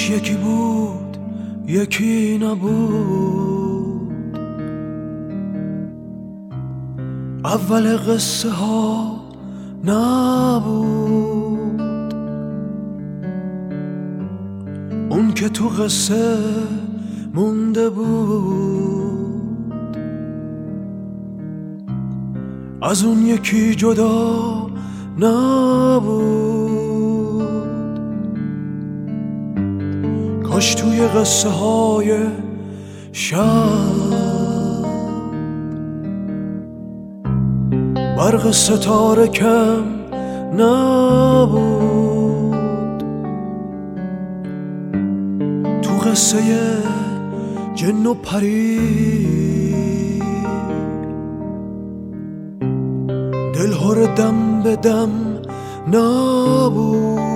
کاش یکی بود یکی نبود، اول قصه ها نبود، اون که تو قصه مونده بود، از اون یکی جدا نبود. کاش توی قصه های شب برق ستاره کم نبود، تو قصه جن و پری دلهور دم به دم نبود،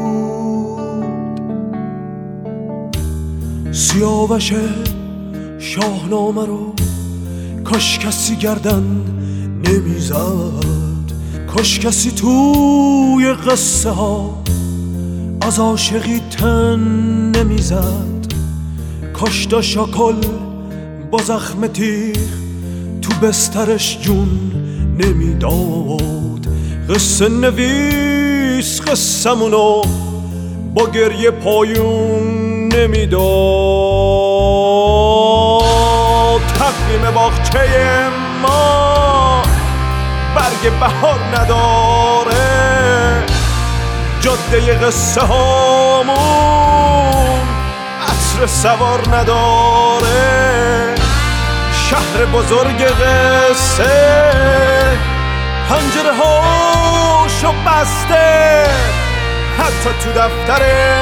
سیاوش شاهنامه رو کاش کسی گردن نمیزد، کاش کسی توی قصه ها از عاشقی تن نمیزد، کاش دا شاکل با زخم تیغ تو بسترش جون نمیداد، قصه نویس قصه‌مونو با گریه پایون نمیداد. تقویم باغچه ما برگ بهار نداره، جاده قصه هامون عطر سوار نداره، شهر بزرگ قصه پنجره هاشو بسته، حتی تو دفتر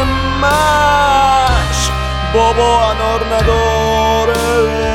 مشق بابا انار نداره.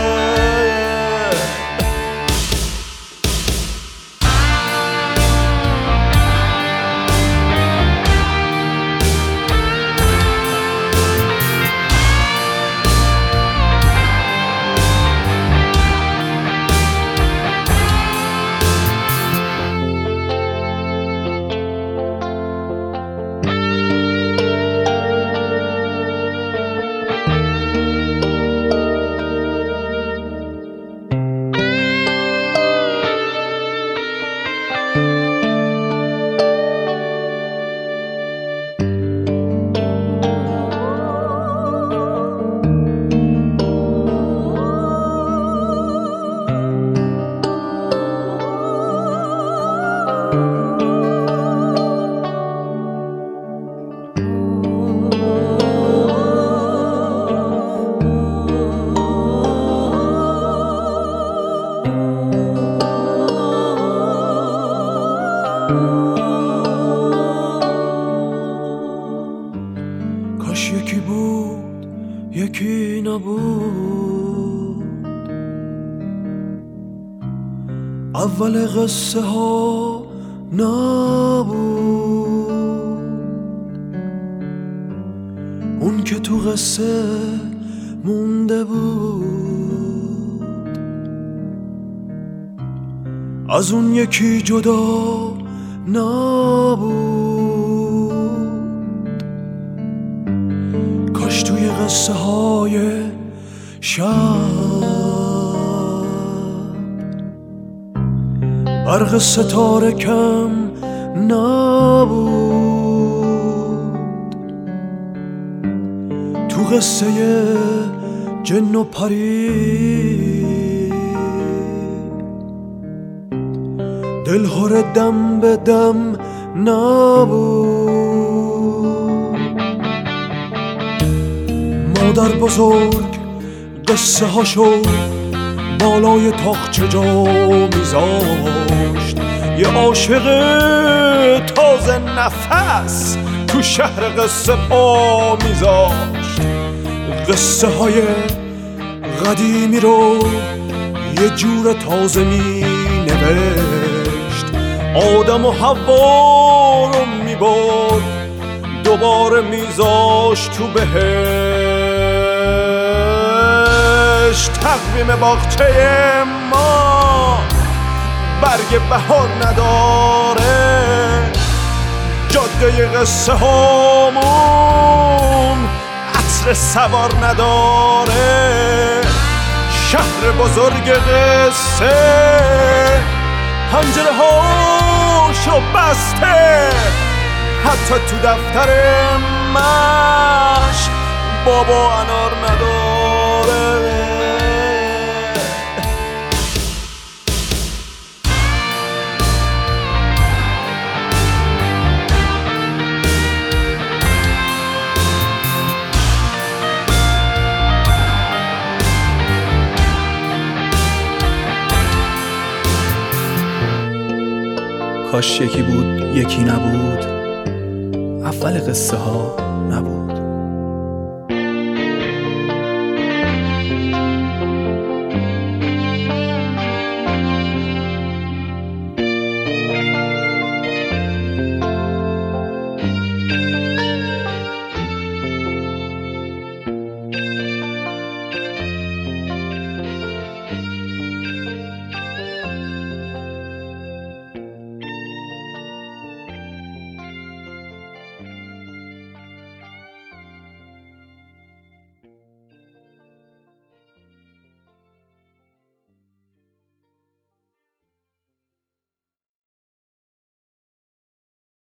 کاش یکی بود یکی نبود، اول قصه ها نبود، اون که تو قصه مونده بود، از اون یکی جدا نبود. کاش توی قصه های شب برق ستاره کم نبود، تو قصه جن و پری دلهور دم به دم نبود. مادر بزرگ قصه هاشو بالای تاقچه جا میذاشت، یه عاشق تازه نفس تو شهر قصه پا میذاشت، قصه های قدیمی رو یه جور تازه می نوشت، آدم و حوا رو میبرد دوباره میذاشت تو بهشت. تقویم باغچه ما برگ بهار نداره، جاده قصه هامون قصر سوار نداره، شهر بزرگ قصه پنجره هاشو بسته، حتی تو دفتر مشق بابا انار نداره. کاش یکی بود یکی نبود، اول قصه ها نبود.